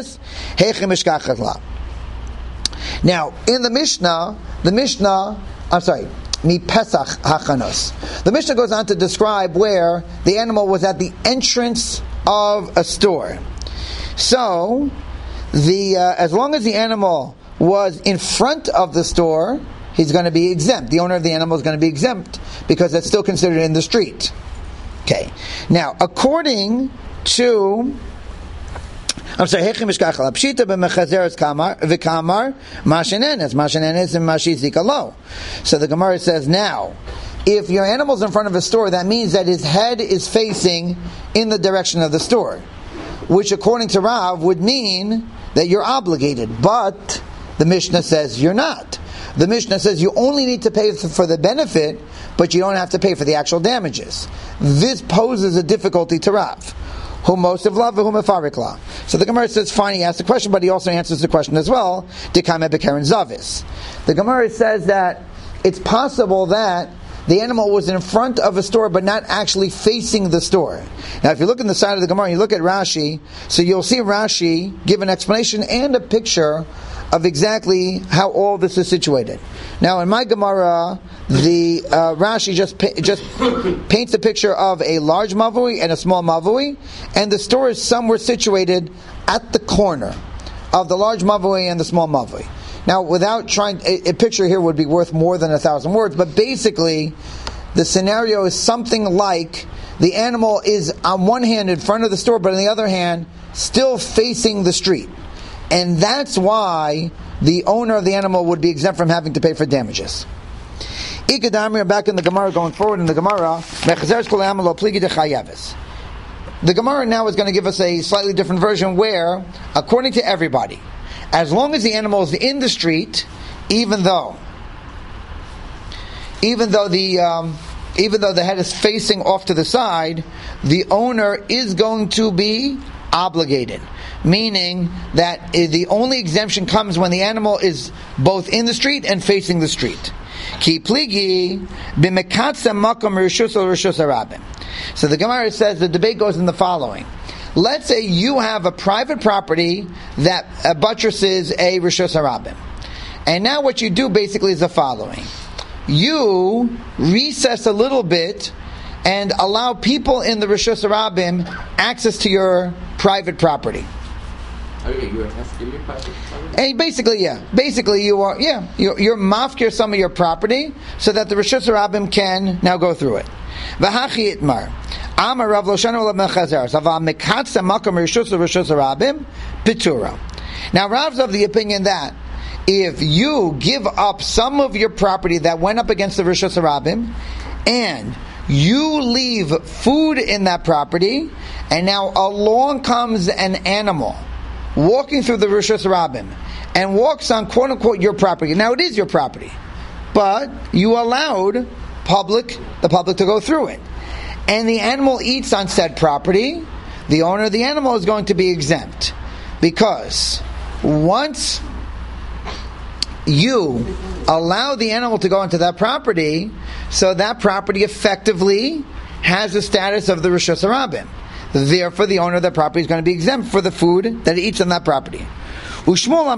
Mishnah, the Mishnah I'm sorry, mi Pesach hachanos. The Mishnah goes on to describe where the animal was at the entrance of a store. So, the uh, as long as the animal was in front of the store, he's going to be exempt. The owner of the animal is going to be exempt because it's still considered in the street. Okay. Now, according to I'm sorry, Hechim Mishkachal Pshita b'mechazeres kamar v'kamar mashenenes mashenenes and mashizikalo. So the Gemara says now, if your animal's in front of a store, that means that his head is facing in the direction of the store, which according to Rav would mean that you're obligated. But the Mishnah says you're not. The Mishnah says you only need to pay for the benefit, but you don't have to pay for the actual damages. This poses a difficulty to Rav. Who most of love, who mefarik la. So the Gemara says, fine, he asked the question, but he also answers the question as well. Dekame bekeren zavis. The Gemara says that it's possible that the animal was in front of a store, but not actually facing the store. Now, if you look in the side of the Gemara, you look at Rashi, so you'll see Rashi give an explanation and a picture of exactly how all this is situated. Now, in my Gemara, the uh, Rashi just pa- just paints a picture of a large mavui and a small mavui, and the store is somewhere situated at the corner of the large mavui and the small mavui. Now, without trying, a, a picture here would be worth more than a thousand words, but basically, the scenario is something like the animal is on one hand in front of the store, but on the other hand, still facing the street. And that's why the owner of the animal would be exempt from having to pay for damages. Ikadamir, back in the Gemara, going forward in the Gemara, the Gemara now is going to give us a slightly different version where, according to everybody, as long as the animal is in the street, even though, even though the um, even though the head is facing off to the side, the owner is going to be obligated. Meaning that the only exemption comes when the animal is both in the street and facing the street. Ki pligi b'mekatsa makom rishus or rishus harabim. So the Gemara says the debate goes in the following. Let's say you have a private property that buttresses a rishus harabim. And now what you do basically is the following. You recess a little bit and allow people in the rishus harabim access to your private property. Okay, you have to give me private property? And basically, yeah. Basically, you are, yeah, you're, you're mafkir some of your property so that the Rishus Harabim can now go through it. V'hachi itmar. Amar Rav Loshanu Rav Mechazer. Zava mekatsa makam Rishus Rishus Harabim pitura. Now, Rav's of the opinion that if you give up some of your property that went up against the Rishus Harabim, and you leave food in that property, and now along comes an animal walking through the Rishus Harabim and walks on quote unquote your property. Now it is your property, but you allowed public the public to go through it, and the animal eats on said property. The owner of the animal is going to be exempt, because once you allow the animal to go into that property, so that property effectively has the status of the Rishus Harabim. Therefore, the owner of that property is going to be exempt for the food that he eats on that property. Now,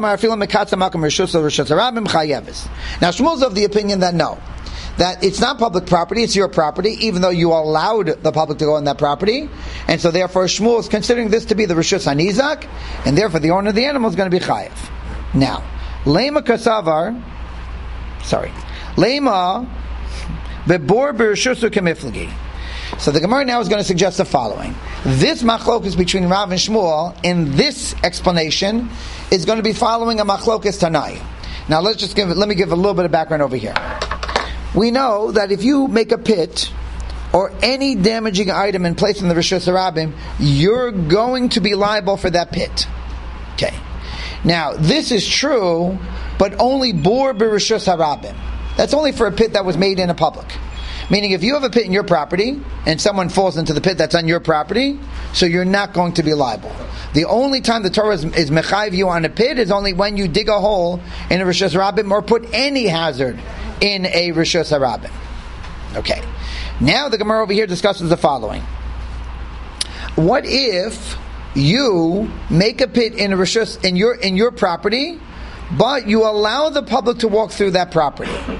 Shmuel's of the opinion that no, that it's not public property, it's your property, even though you allowed the public to go on that property. And so therefore, Shmuel is considering this to be the Rishus HaNizak, and therefore the owner of the animal is going to be chayev. Now, Lema Kasavar, sorry, Lema Bebor B'Rishusu Kemiflagi. So the Gemara now is going to suggest the following. This machlokus between Rav and Shmuel in this explanation is going to be following a machlokus Tanai. Now let's just give, let me give a little bit of background over here. We know that if you make a pit or any damaging item and place in the Rishus Harabim, you're going to be liable for that pit. Okay. Now this is true, but only bor b'Rishus Harabim. That's only for a pit that was made in a public. Meaning, if you have a pit in your property and someone falls into the pit that's on your property, so you're not going to be liable. The only time the Torah is, is mechayiv you on a pit is only when you dig a hole in a Rishus Harabim or put any hazard in a Rishus Harabim. Okay. Now the Gemara over here discusses the following. What if you make a pit in a Rishus in your in your property, but you allow the public to walk through that property?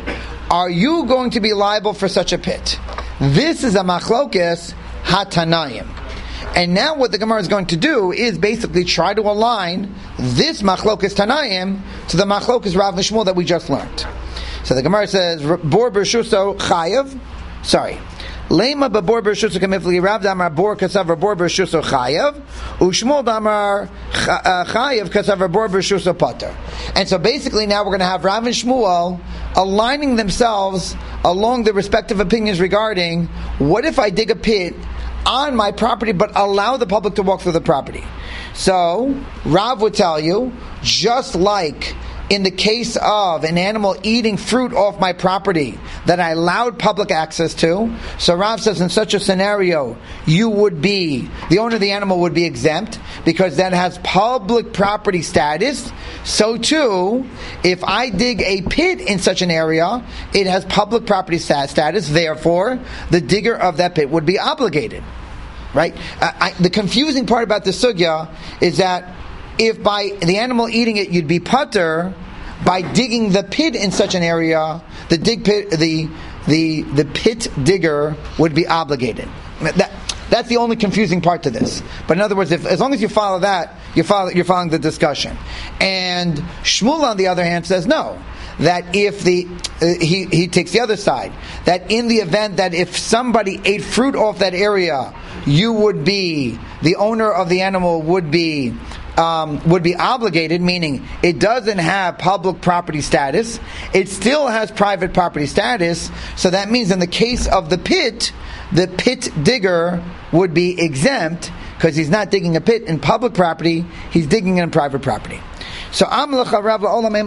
are you going to be liable for such a pit? This is a machlokes hatanayim. And now what the Gemara is going to do is basically try to align this machlokes Tanayim to the machlokes Rav and Shmuel that we just learned. So the Gemara says, Bor Bershuso Chayav, sorry, Lema Bor Bershuso Kamifli Rav Damar Bor Kasavar Bor Bershuso Chayav, Ushmuel Damar Chayav Kasavar Bor Bershuso Pater. And so basically now we're going to have Rav and Shmuel aligning themselves along the respective opinions regarding what if I dig a pit on my property but allow the public to walk through the property. So Rav would tell you, just like in the case of an animal eating fruit off my property that I allowed public access to, so Rav says in such a scenario you would be, the owner of the animal would be exempt because that has public property status. So too, if I dig a pit in such an area, it has public property status, therefore the digger of that pit would be obligated. Right? I, I, the confusing part about the sugya is that if by the animal eating it you'd be putter, by digging the pit in such an area, the dig pit, the the the pit digger would be obligated. That, that's the only confusing part to this. But in other words, if as long as you follow that, you follow you're following the discussion. And Shmuel, on the other hand, says no. That if the uh, he he takes the other side. That in the event that if somebody ate fruit off that area, you would be the owner of the animal would be. Um, would be obligated, meaning it doesn't have public property status, it still has private property status, so that means in the case of the pit, the pit digger would be exempt, because he's not digging a pit in public property, he's digging in private property. So Rav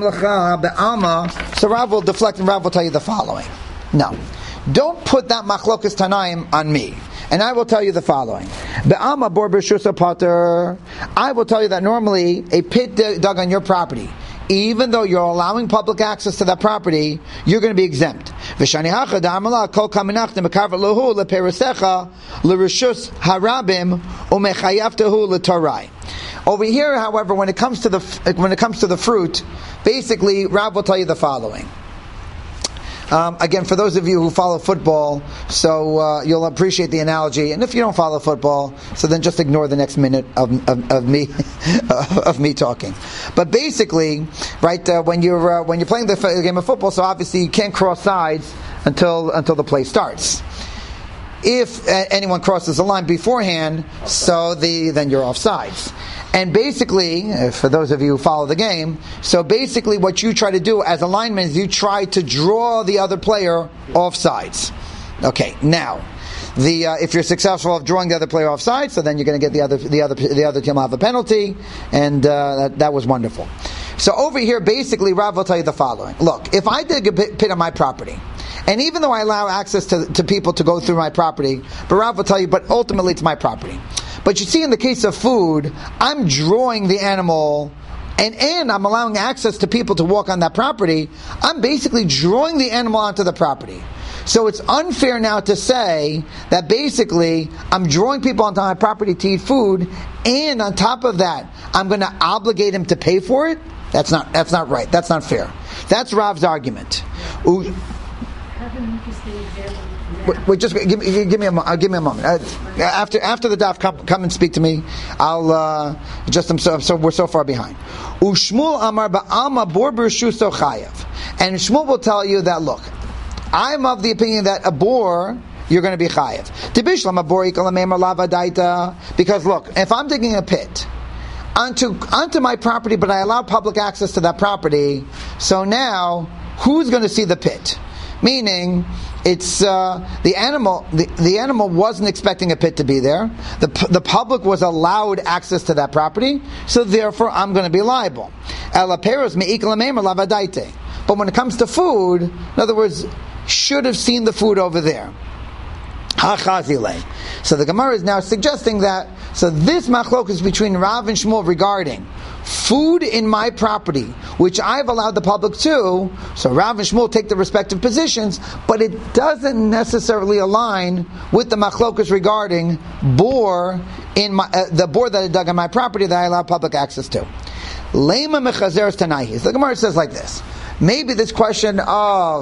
so Rav will deflect and Rav will tell you the following. No, don't put that machlokas tanaim on me. And I will tell you the following. Be'ama bor b'shusa pater. I will tell you that normally a pit dug on your property, even though you're allowing public access to that property, you're going to be exempt. V'shani hacha da'amala kol kaminachtem b'karvat lohu le'perisecha l'rishus harabim u'mechayavtehu l'torai. Over here, however, when it comes to the when it comes to the fruit, basically Rav will tell you the following. Um, again, for those of you who follow football, so uh, you'll appreciate the analogy. And if you don't follow football, so then just ignore the next minute of, of, of me of me talking. But basically, right uh, when you're uh, when you're playing the f- game of football, so obviously you can't cross sides until until the play starts. If uh, anyone crosses the line beforehand, so the then you're offsides. And basically, for those of you who follow the game, so basically what you try to do as a lineman is you try to draw the other player off sides. Okay, now, the uh, if you're successful of drawing the other player off sides, so then you're going to get the other the other the other team will have a penalty, and uh, that, that was wonderful. So over here, basically, Rav will tell you the following: look, if I dig a pit on my property, and even though I allow access to, to people to go through my property, but Rav will tell you, but ultimately it's my property. But you see, in the case of food, I'm drawing the animal, and, and I'm allowing access to people to walk on that property. I'm basically drawing the animal onto the property. So it's unfair now to say that basically I'm drawing people onto my property to eat food, and on top of that, I'm going to obligate him to pay for it. That's not that's not right. That's not fair. That's Rav's argument. Ooh. Wait, wait, just give, give, give me a uh, give me a moment. Uh, after after the daf, come, come and speak to me. I'll uh, just I'm so, I'm so we're so far behind. Ushmul amar ba'alma bor b'rshus chayav, and Shmuel will tell you that look, I'm of the opinion that a bor you're going to be chayav. Tibishlam a bor ikal ameimar lava daita, because look, if I'm digging a pit onto onto my property, but I allow public access to that property, so now who's going to see the pit? Meaning, it's uh, the animal. The, the animal wasn't expecting a pit to be there. The the public was allowed access to that property, so therefore I'm going to be liable. But when it comes to food, in other words, should have seen the food over there. So the Gemara is now suggesting that. So this machlok is between Rav and Shmuel regarding food in my property, which I've allowed the public to. So Rav and Shmuel take the respective positions, but it doesn't necessarily align with the machlokas regarding bor in my uh, the bor that I dug on my property that I allow public access to. Lema mechazeres tanayis. The Gemara says like this. Maybe this question of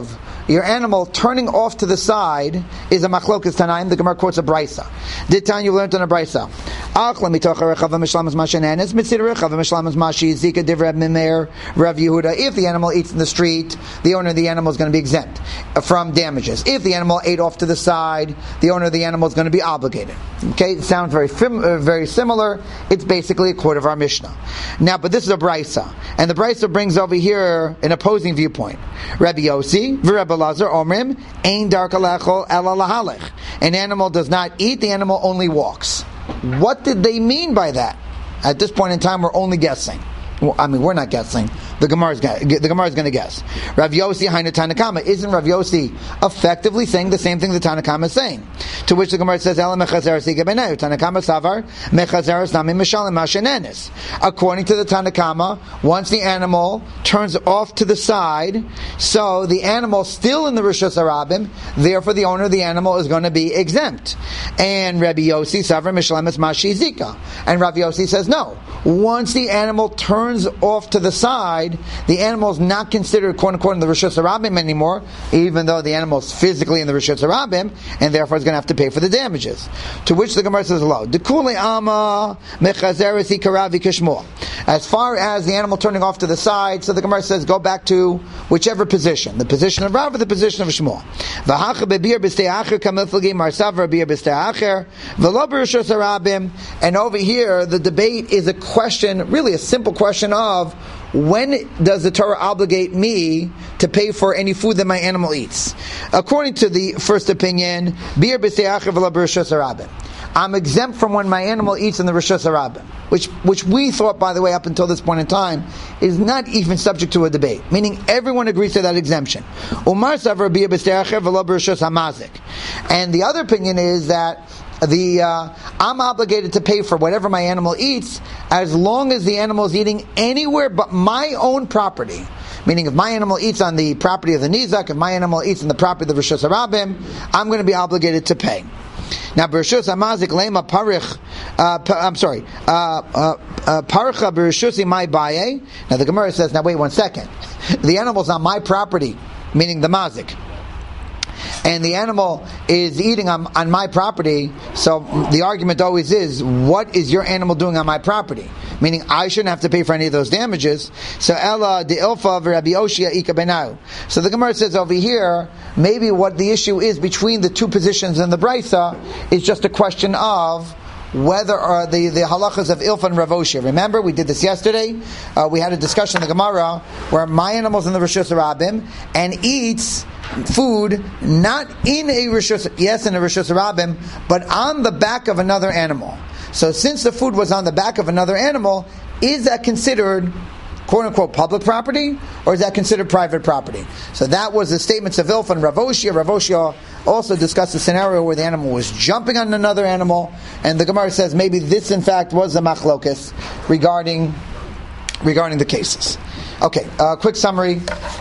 your animal turning off to the side is a machlokas tanaim. The Gemara quotes a brisa. Did Tanya learned on a brisa? Achla mitocha rechava mishlamas mashenanis mitzid rechava mishlamas mashi zika divrei mimeir Rav Yehuda. If the animal eats in the street, the owner of the animal is going to be exempt from damages. If the animal ate off to the side, the owner of the animal is going to be obligated. Okay, it sounds very fim- uh, very similar. It's basically a quote of our Mishnah. Now, but this is a brisa, and the brisa brings over here an opposing viewpoint. Rabbi Yossi, v'Rebbe Lazar, Omrim, ein darka lechol ela lahalech. An animal does not eat; the animal only walks. What did they mean by that? At this point in time, we're only guessing. Well, I mean, we're not guessing. The Gemara is the Gemara is going to guess. Rav Yossi Hainu Tanakama. Isn't Rav Yossi effectively saying the same thing the Tanakama is saying? To which the Gemara says, "Ela mechazeres igabenayu." Tanakama savar mechazeres nami mishalim mashenenes. According to the Tanakama, once the animal turns off to the side, so the animal still in the rishus harabim. Therefore, the owner of the animal is going to be exempt. And Rabbi Yossi savar mishalim es mashi zika. And Rav Yossi says no. Once the animal turns off to the side, the animal is not considered quote unquote in the Rishus Harabim anymore, even though the animal is physically in the Rishus Harabim, and therefore is going to have to pay for the damages. To which the Gemara says, "Lo, dekule ama mechazeresi karavi kishmo." As far as the animal turning off to the side, so the Gemara says, go back to whichever position, the position of Rav or the position of Shmuel. V'hacha bebir b'stei acher kamilflagi marsav bebir b'stei acher v'lo b'Rishus Harabim. And over here, the debate is a question, really a simple question of, when does the Torah obligate me to pay for any food that my animal eats? According to the first opinion, bir b'stei acher v'lo b'Rishus Harabim. I'm exempt from when my animal eats in the Rishus Harabim, which which we thought, by the way, up until this point in time, is not even subject to a debate. Meaning, everyone agrees to that exemption. Umar savar bir b'stei acher v'lo b'Rishus hamazik. And the other opinion is that the uh, I'm obligated to pay for whatever my animal eats as long as the animal is eating anywhere but my own property. Meaning, if my animal eats on the property of the Nizak, if my animal eats on the property of the Rishus Harabim, I'm going to be obligated to pay. Now, Bereshus Hamazik Lema Parich, I'm sorry, Parcha Bereshusi Mai Baye. Now, the Gemara says, now wait one second. The animal's on my property, meaning the Mazik. And the animal is eating on, on my property, so the argument always is, what is your animal doing on my property? Meaning, I shouldn't have to pay for any of those damages. So, Ella de Ilfa v'Rabbi Oshia ika benau. So the Gemara says over here, maybe what the issue is between the two positions in the Brisa is just a question of whether are the, the halachas of Ilfa and Rav Oshia. Remember, we did this yesterday. Uh, we had a discussion in the Gemara where my animal's in the Rishus Harabim and eats food not in a Rishus, yes, in a Rishus Harabim, but on the back of another animal. So since the food was on the back of another animal, is that considered quote unquote public property, or is that considered private property? So that was the statements of Ilfa and Rav Oshia. Rav Oshia also discussed a scenario where the animal was jumping on another animal, and the Gemara says maybe this in fact was a machlokas regarding regarding the cases. Okay, uh, quick summary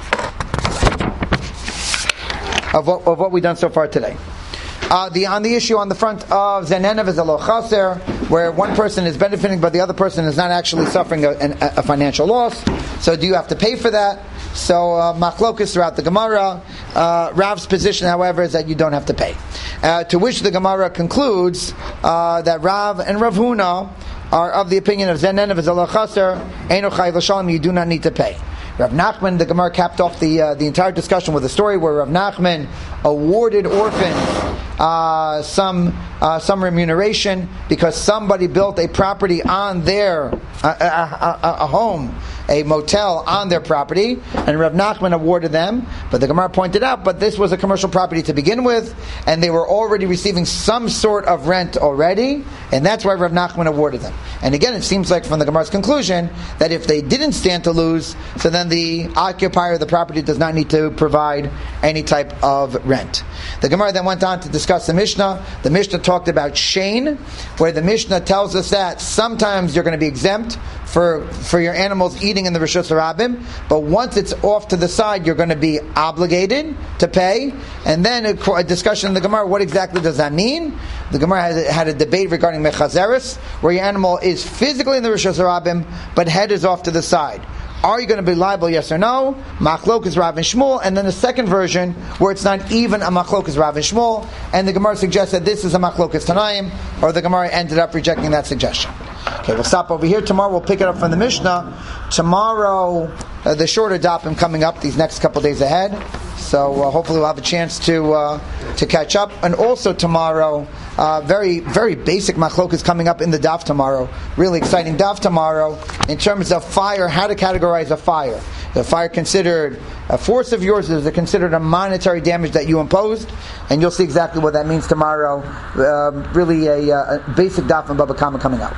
of what, of what we've done so far today. Uh, the on the issue on the front of Zenenev is a lo chaser, where one person is benefiting but the other person is not actually suffering a, a, a financial loss. So do you have to pay for that? So uh, machlokas throughout the Gemara. Uh, Rav's position, however, is that you don't have to pay. Uh, to which the Gemara concludes uh, that Rav and Rav Huna are of the opinion of Zenenev is a lo chaser, eino chay l'shalom, you do not need to pay. Rav Nachman, the Gemara capped off the uh, the entire discussion with a story where Rav Nachman awarded orphans uh, some uh, some remuneration because somebody built a property on their uh, a, a, a home, a motel on their property, and Rav Nachman awarded them. But the Gemara pointed out, but this was a commercial property to begin with, and they were already receiving some sort of rent already, and that's why Rav Nachman awarded them. And again, it seems like from the Gemara's conclusion that if they didn't stand to lose, so then the occupier of the property does not need to provide any type of rent. The Gemara then went on to discuss the Mishnah. The Mishnah talked about Shane, where the Mishnah tells us that sometimes you're going to be exempt for for your animals eating in the Rishus Harabim, but once it's off to the side, you're going to be obligated to pay. And then a, a discussion in the Gemara, what exactly does that mean? The Gemara had, had a debate regarding Mechazeres, where your animal is physically in the Rishus Harabim, but head is off to the side. Are you going to be liable, yes or no? Machlokas Rav and Shmuel. And then the second version, where it's not even a Machlokas Rav and Shmuel, and the Gemara suggests that this is a Machlokas Tanaim, or the Gemara ended up rejecting that suggestion. Okay, we'll stop over here. Tomorrow we'll pick it up from the Mishnah. Tomorrow, uh, the shorter dapim coming up these next couple days ahead. So uh, hopefully we'll have a chance to uh, to catch up. And also tomorrow, uh, very very basic machlokas coming up in the daf tomorrow. Really exciting daf tomorrow in terms of fire. How to categorize a fire? Is a fire considered a force of yours? Is it considered a monetary damage that you imposed? And you'll see exactly what that means tomorrow. Uh, really a, a basic daf and Baba Kama coming up.